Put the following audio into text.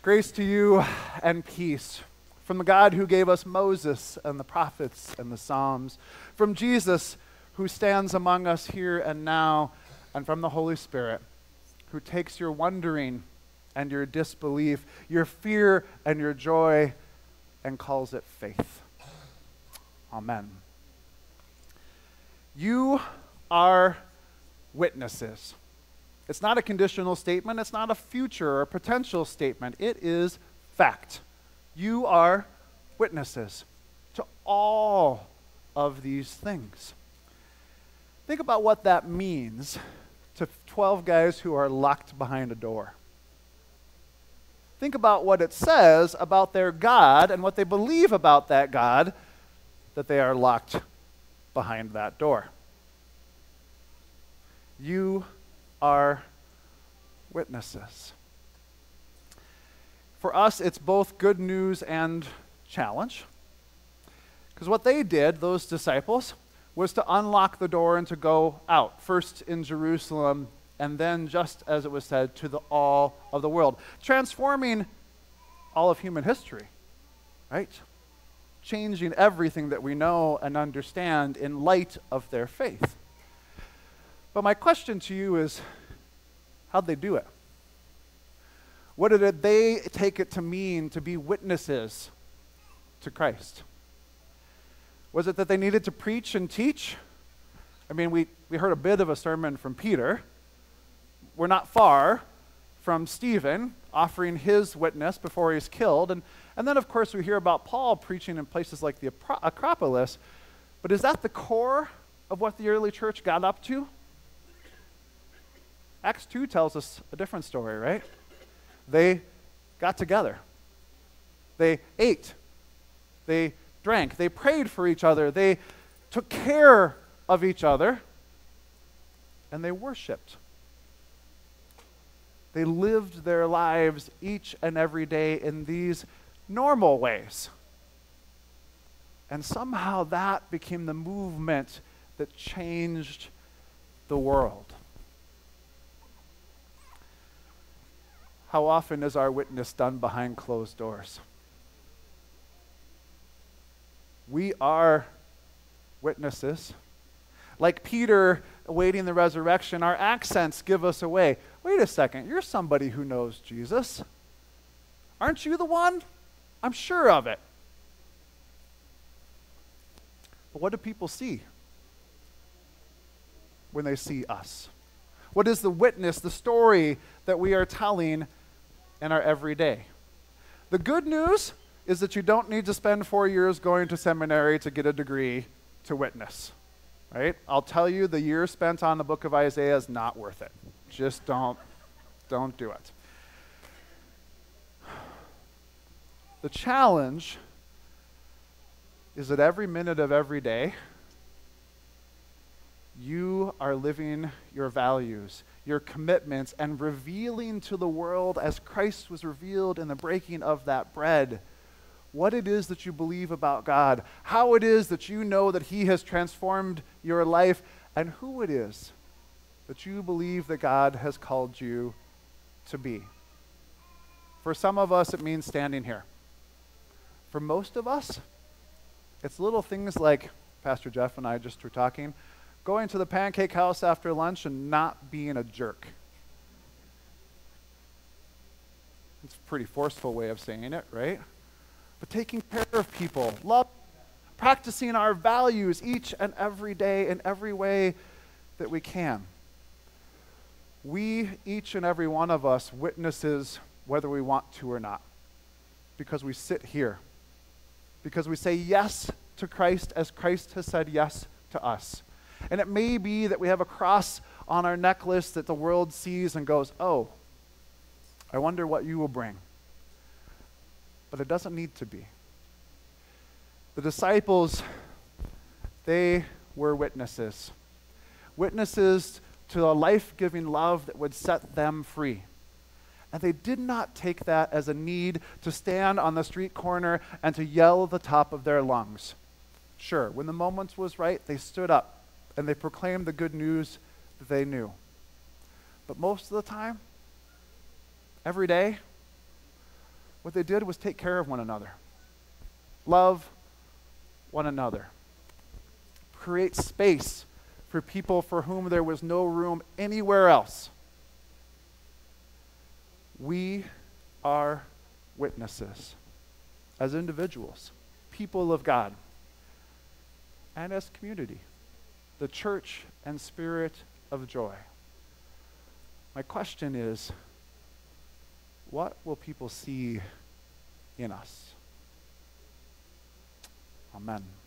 Grace to you and peace from the God who gave us Moses and the prophets and the Psalms, from Jesus who stands among us here and now, and from the Holy Spirit who takes your wondering and your disbelief, your fear and your joy, and calls it faith. Amen. You are witnesses. It's not a conditional statement. It's not a future or potential statement. It is fact. You are witnesses to all of these things. Think about what that means to 12 guys who are locked behind a door. Think about what it says about their God and what they believe about that God, that they are locked behind that door. You are witnesses. For us, it's both good news and challenge. Because what they did, those disciples, was to unlock the door and to go out, first in Jerusalem, and then, just as it was said, to the all of the world, transforming all of human history, right? Changing everything that we know and understand in light of their faith. But my question to you is, how'd they do it? What did they take it to mean to be witnesses to Christ? Was it that they needed to preach and teach? I mean, we heard a bit of a sermon from Peter. We're not far from Stephen offering his witness before he's killed. And then, of course, we hear about Paul preaching in places like the Acropolis. But is that the core of what the early church got up to? Acts 2 tells us a different story, right? They got together. They ate. They drank. They prayed for each other. They took care of each other. And they worshiped. They lived their lives each and every day in these normal ways. And somehow that became the movement that changed the world. How often is our witness done behind closed doors? We are witnesses. Like Peter awaiting the resurrection, our accents give us away. Wait a second, you're somebody who knows Jesus. Aren't you the one? I'm sure of it. But what do people see when they see us? What is the witness, the story that we are telling in our everyday? The good news is that you don't need to spend 4 years going to seminary to get a degree to witness, right? I'll tell you, the years spent on the book of Isaiah is not worth it. Just don't do it. The challenge is that every minute of every day, you are living your values, your commitments, and revealing to the world, as Christ was revealed in the breaking of that bread, what it is that you believe about God, how it is that you know that He has transformed your life, and who it is that you believe that God has called you to be. For some of us, it means standing here. For most of us, it's little things like Pastor Jeff and I just were talking, going to the pancake house after lunch and not being a jerk. It's a pretty forceful way of saying it, right? But taking care of people, love, practicing our values each and every day in every way that we can. We, each and every one of us, witnesses whether we want to or not, because we sit here, because we say yes to Christ as Christ has said yes to us. And it may be that we have a cross on our necklace that the world sees and goes, oh, I wonder what you will bring. But it doesn't need to be. The disciples, they were witnesses. Witnesses to a life-giving love that would set them free. And they did not take that as a need to stand on the street corner and to yell at the top of their lungs. Sure, when the moment was right, they stood up and they proclaimed the good news that they knew. But most of the time, every day, what they did was take care of one another, love one another, create space for people for whom there was no room anywhere else. We are witnesses as individuals, people of God, and as community, the church and spirit of joy. My question is, what will people see in us? Amen.